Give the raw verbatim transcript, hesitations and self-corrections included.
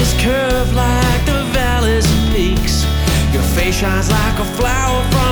curve like the valleys and peaks. Your face shines like a flower from